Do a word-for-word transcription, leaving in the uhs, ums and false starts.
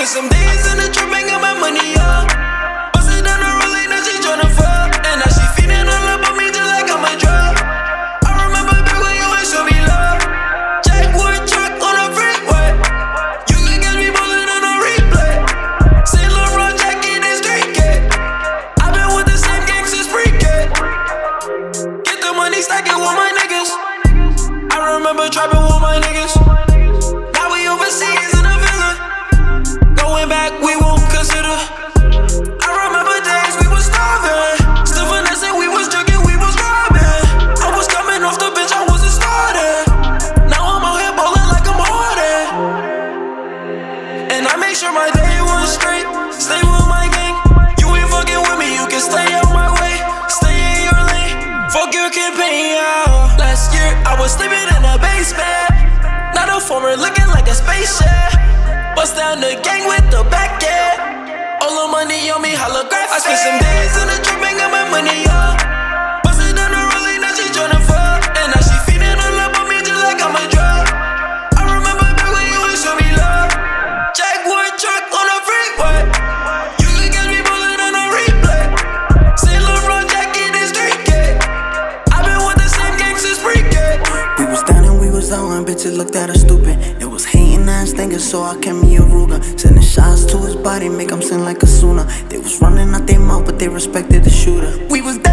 spent some days in the trap and got my money up. Bustin' down the rollie, now she tryna fuck. And now she feeding all up on me just like I'm a drug. I remember back when you ain't show me love. Jackwood truck on a freeway. You can catch me ballin' on a replay. Saint Laurent jacket and street cat. I been with the same gang since pre-K. Get the money, stack it with my niggas. I remember trapping with my niggas. Now we overseas in a villa. Going back, we won't consider. I remember days we was starving. Still finessing, we was drinking, we was robbing. I was coming off the bench, I wasn't starting. Now I'm out here ballin' like I'm Harden. And I make sure my day was straight. Stay with my gang. You ain't fucking with me, you can stay out my way. Stay in your lane. Fuck your campaign, yeah. Last year, I was sleeping in a basement. Now the former looking like a spaceship. Bust down the gang with the back end. All the money on me holographic. I spent some days in the trap and got my money up. Bustin' down the rollie, now she tryna fuck. And now she feeding all up on me just like I'm a drug. I remember back when you ain't show me love. Jackwood truck on a freeway. You can catch me ballin' on a replay. Saint Laurent jacket and street cat. I been with the same gang since pre-K. We was down and we was out and bitches looked at us stupid. It was hating ass thinking, so I kept me a Ruger. Sending shots to his body, make him sing like a Suna. They was running out their mouth, but they respected the shooter. We was down